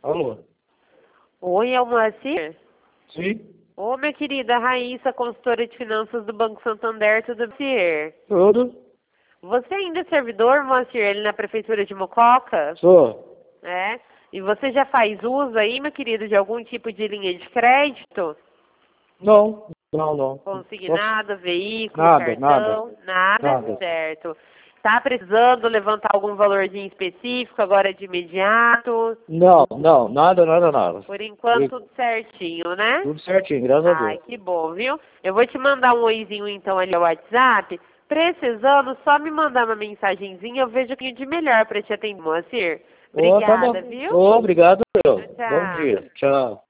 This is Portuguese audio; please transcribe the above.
Alô? Oi, é o Moacir? Sim? Ô, minha querida Raíssa, consultora de finanças do Banco Santander, tudo bem? Tudo? Você ainda é servidor, Moacir, ali na Prefeitura de Mococa? Sou? É? E você já faz uso aí, meu querido, de algum tipo de linha de crédito? Não, não. Consignado, veículo, Nada, cartão? Nada? nada. Certo. Tá precisando levantar algum valorzinho específico agora de imediato? Não, nada. Por enquanto, tudo certinho, né? Tudo certinho, graças a Ai, Deus. que bom, viu? Eu vou te mandar um oizinho então ali ao WhatsApp. Precisando, só me mandar uma mensagenzinha, eu vejo o que de melhor para te atender, Moacir. Ô, tá bom. Obrigada, viu? Ô, obrigado, meu. Bom Tchau. dia. Tchau.